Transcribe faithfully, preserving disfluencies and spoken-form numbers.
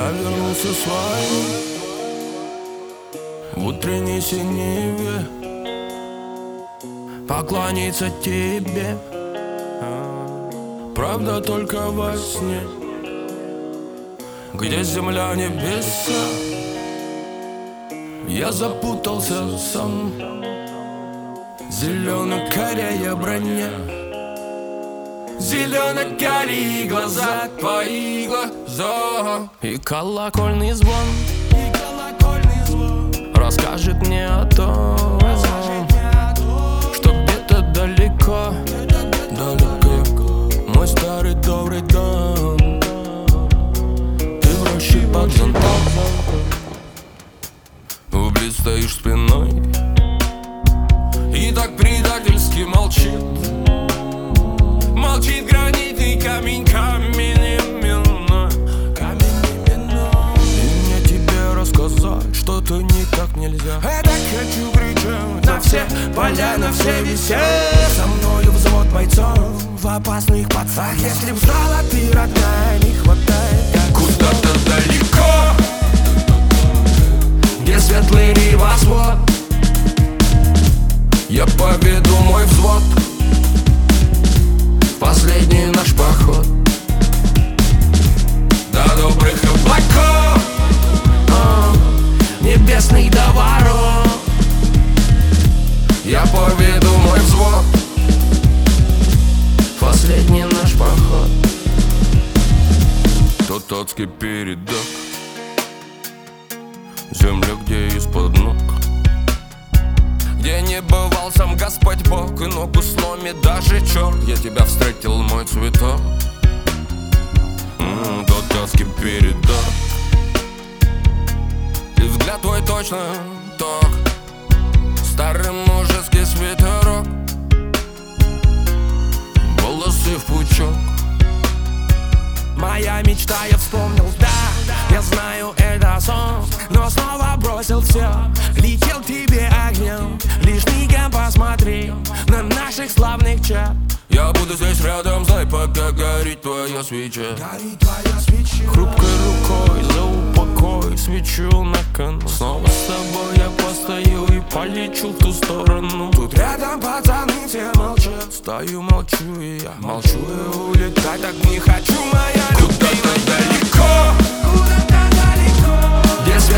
Я вернулся с войны в утренней синеве, поклониться тебе, правда только во сне, где земля, небеса. Я запутался сам, зелено-карая броня, зелено-карие глаза, твои глаза. И колокольный звон, и колокольный звон расскажет мне о том, что где-то далеко, далеко мой старый добрый дом. Ты в роще под зонтом, вблизь стоишь спиной и так предательски молчит. Молчит гранитный камень, камень именно, камень именно. И мне тебе рассказать что-то никак нельзя. Я так хочу кричать на все поля, на все весы. Со мною взвод бойцов в опасных пацах. Если б знала ты, родная, не хватает куда-то далеко, где светлый небосвод. Я поведу мой взвод в последний наш поход до добрых облаков, о, небесный до ворот. Я поведу мой взвод в последний наш поход. Тот адский передок, земля, где из-под ног, где не бывал сам Господь Бог, и ногу сломит даже черт. Я тебя встретил, мой цветок, М-м, тот адский передок. И взгляд твой точно ток, старый мужеский свитерок, волосы в пучок. Моя мечта, я вспомнил, да, я знаю, это сон, но снова бросил все, летел к тебе огнем. Лишь мигом посмотри на наших славных чат. Я буду здесь рядом, знай, пока горит твоя свеча. Горит твоя свеча. Хрупкой рукой за упокой свечу на кону. Снова с тобой я постою и полечу в ту сторону. Тут рядом пацаны все молчат, стою, молчу и я молчу и улетать так не хочу, моя любимая. Куда-то далеко, куда-то далеко, где